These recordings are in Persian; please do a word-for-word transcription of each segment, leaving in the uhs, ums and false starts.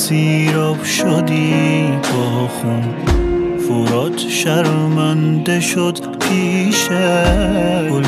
سیراب شدی با خون، فرات شرمنده شد پیشه، گل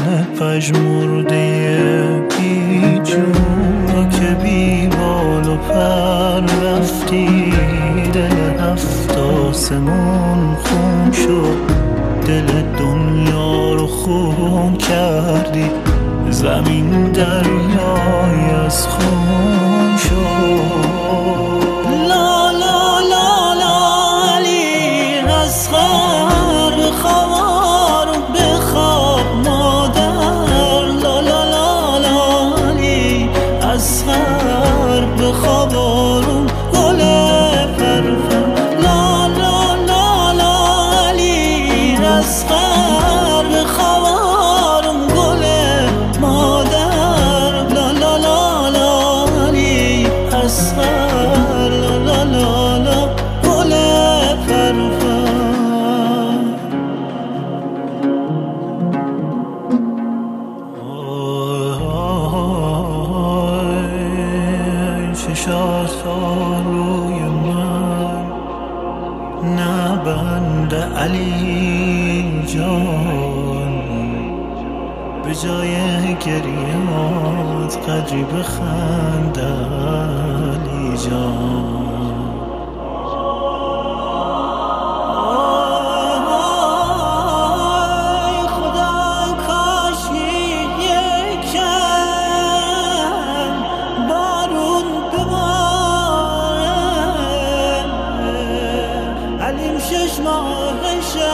پژمرده بی جون. تو که بی بال و پر رفتی، دل هفت آسمون خون شد، دل دنیا رو خون کردی، زمین دریای از خون شد. لا لا لا لا علی اصغر بخوار بخواب مادر، لا لا لا لا علی اصغر بخواب آروم گل پرپر، لا لا لا لا علی اصغر بخواب آروم گل مادر، لا لا لا لا علی اصغر، لا لا لا لا گل پرپر. چشات روی من نبند علی جان، به جای گریات قدری بخند علی جان. شش ماه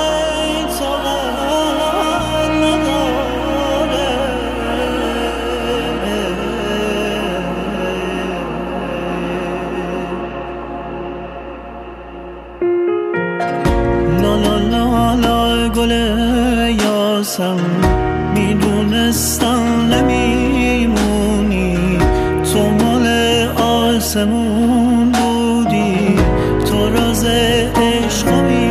شیطان نداره، لا لا لا لا گل یاسم، میدونستم نمیمونی، تو مال آسمون بودی، تو راز عشق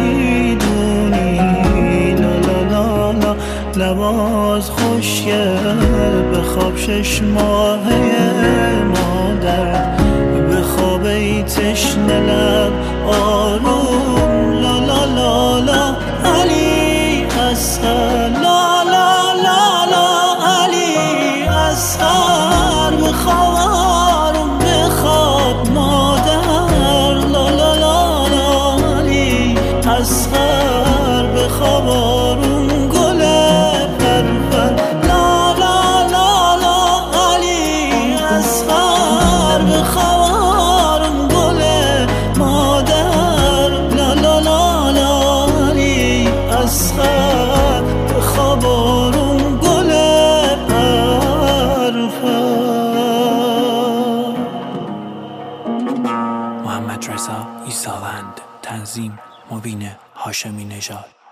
میدونی، لا لا لا لا لباس خوشگل بخواب شش ماهه مادر، بخواب ای تشنه لب آروم، لا لا لا لا علی اصغر، لا لا لا لا علی اصغر بخواب آروم بخواب مادر، لا لا لا لا علی اصغر بخواب آروم گل پرپر، لا لا لا لا علی اصغر بخواب آروم گل مادر، لا لا لا لا علی اصغر بخواب آروم گل پرپر. محمد رضا ایساوند، تنظیم مبین هاشمی نژاد.